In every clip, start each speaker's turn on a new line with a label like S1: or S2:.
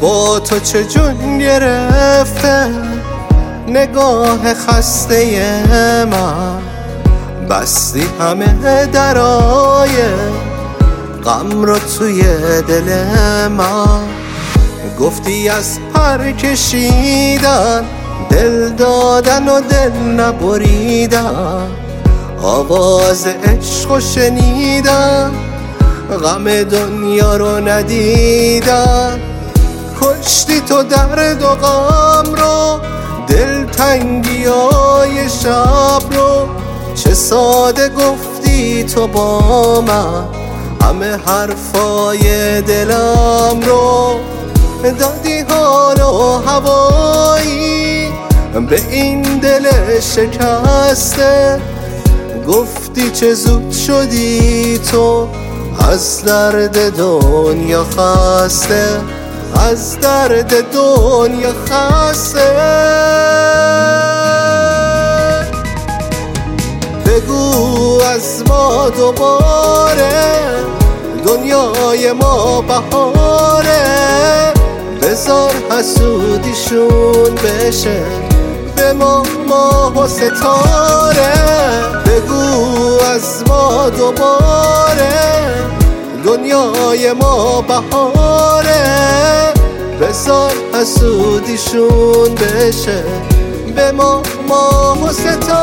S1: با تو چه جون گرفته نگاه خسته من، بستی همه درای غم رو توی دل من. گفتی از پر کشیدن دل دادن و دل نبریدن، آواز عشق شنیدن غم دنیا رو ندیدن. کشتی تو درد و غم رو، دلتنگیای شب رو، چه ساده گفتی تو با من همه حرفای دلم رو. دادی حال و هوایی به این دل شکسته، گفتی چه زود شدی تو از درد دنیا خسته، از درد دنیا خسته. بگو از ما دوباره دنیای ما بهاره، بذار حسودیشون بشه به ما ماه و ستاره. بگو از ما دوباره دنیای ما بهاره، بذار حسودیشون بشه به ما ماه و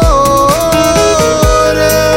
S1: ستاره.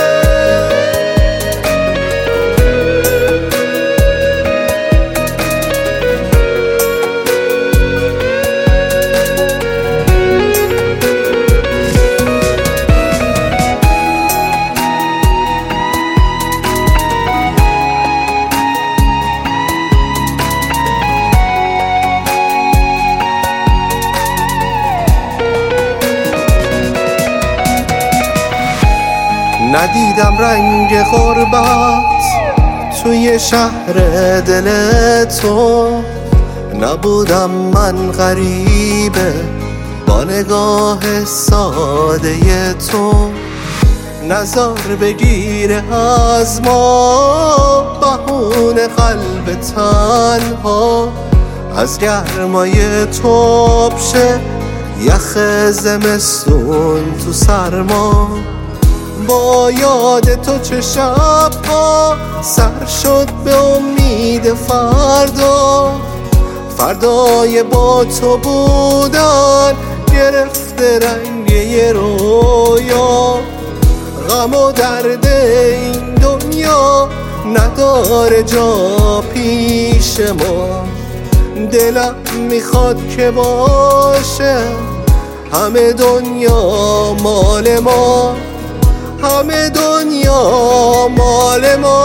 S1: ندیدم رنگ غربت توی شهر دل تو، نبودم من غریبه با نگاه ساده تو. نظر بگیره از ما بهون قلب تنها، از گرمای تو بشه یخ زمستون تو سرما. با یاد تو چه شب‌ها سر شد به امید فردا، فردای با تو بودن گرفته رنگ یه رویا. غم و درد این دنیا نداره جا پیش ما، دلم میخواد که باشه همه دنیا مال ما، همه دنیا مال ما.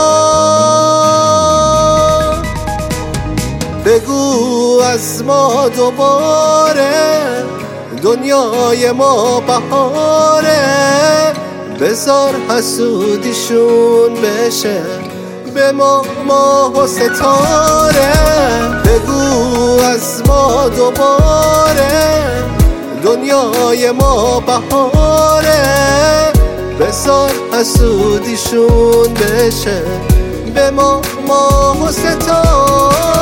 S1: بگو از ما دوباره دنیای ما بهاره، بذار حسودیشون بشه به ما ماه و ستاره. بگو از ما دوباره دنیای ما بهاره، بذار حسودیشون بشه به ما ماه و ستاره.